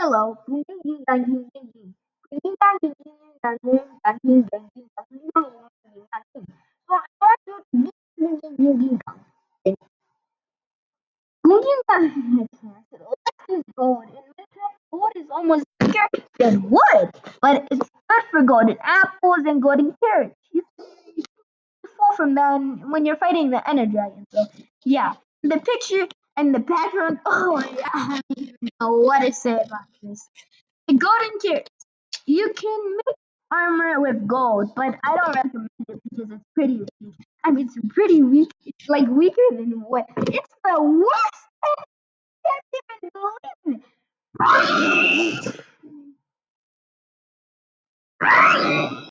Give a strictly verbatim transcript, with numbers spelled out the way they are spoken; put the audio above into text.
Hello. Ding, ding, ding, dang, ding, ding, ding. Ding, ding, dang, ding, ding, dang, ding, dang, ding, dang, ding, dang, ding, dang, ding, ding, dang, ding. So I want you to ding, ding, ding, ding, ding, dong. Ding, ding, ding, dang. Let's use gold. In Minecraft, gold is almost bigger than wood, but it's good for golden apples and golden carrots. You fall from them when you're fighting the Ender Dragon. So yeah, the picture and the background. Oh yeah, I don't even know what to say about this. The golden carrots. You can make armor with gold, but I don't recommend it because it's pretty weak. I mean, it's pretty weak. It's like weaker than what? It's the worst. I can't even believe it.